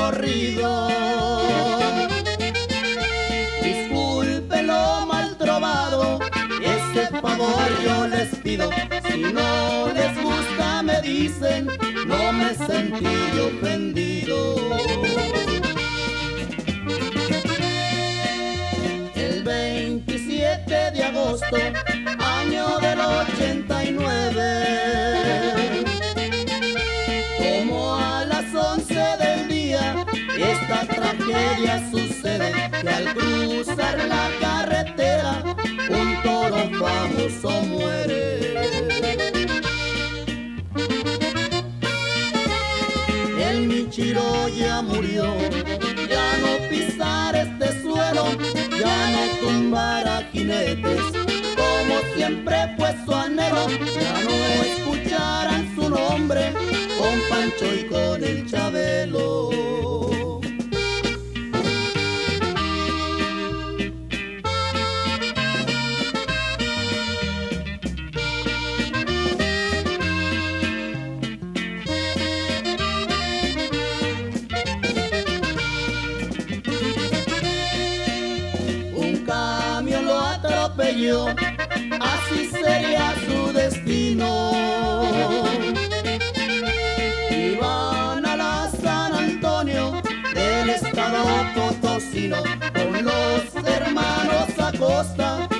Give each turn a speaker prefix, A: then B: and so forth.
A: corrido. Disculpen lo mal trovado, ese favor yo les pido. Si no les gusta me dicen, no me sentí ofendido. El 27 de agosto, año del 89, como a las 11 del día, esta tragedia sucede, que al cruzar la carretera, un toro famoso muere. El Michiro ya murió, ya no pisar este suelo, ya no tumbar a jinetes, como siempre fue su anhelo, ya no escucharán su nombre con Pancho y con el Chabelo. Camión lo atropelló, así sería su destino. Iban a la San Antonio del estado potosino con los hermanos Acosta